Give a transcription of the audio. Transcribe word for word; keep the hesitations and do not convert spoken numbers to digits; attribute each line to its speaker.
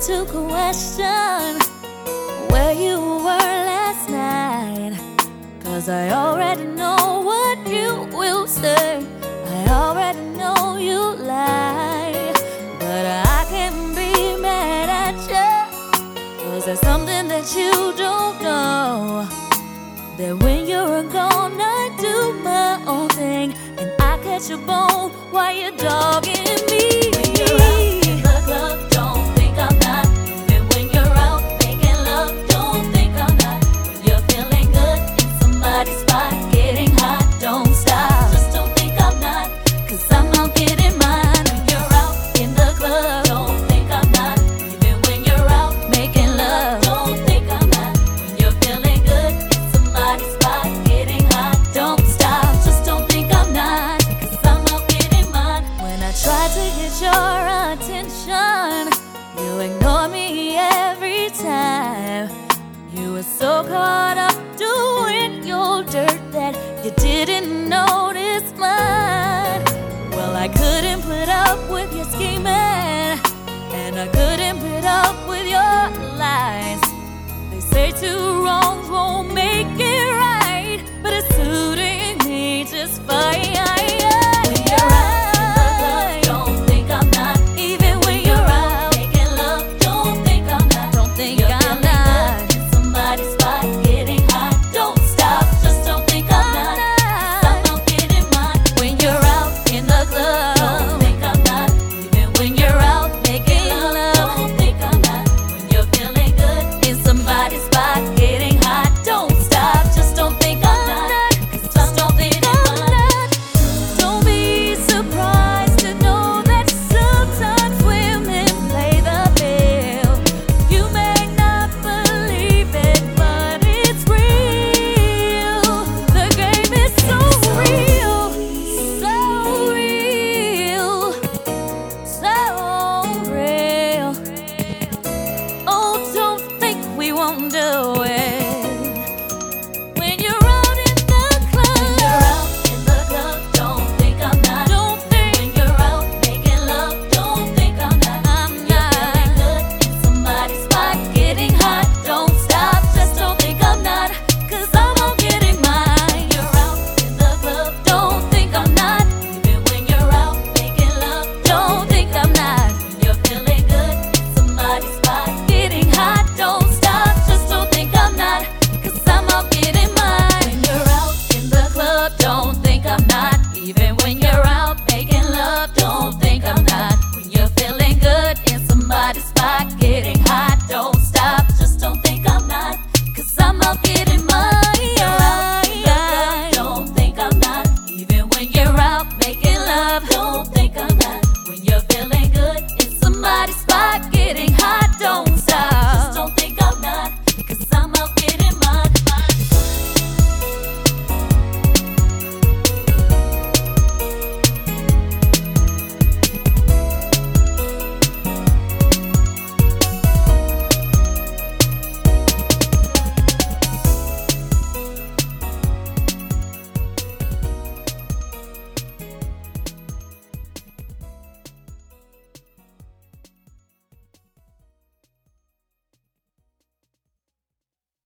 Speaker 1: to question where you were last night, 'cause I already know what you will say. I already know you lie, but I can't be mad at you, 'cause there's something that you don't know, that when you're gone I do my own thing, and I catch a bone while you're dogging me. When you're out in the club, don't think I'm not. Even when you're out making love, don't think I'm not. When you're feeling good in somebody's spot, getting hot, don't stop. Just don't think I'm not, 'cause I'm out getting mine. When you're out in the club, don't think I'm not. Even when you're out making love, don't think I'm not. When you're feeling good in somebody's spot, getting hot, don't stop. Just don't think I'm not, 'cause I'm out getting mine. When I try to get your attention, you ignore me every time. You were so caught up doing your dirt that you didn't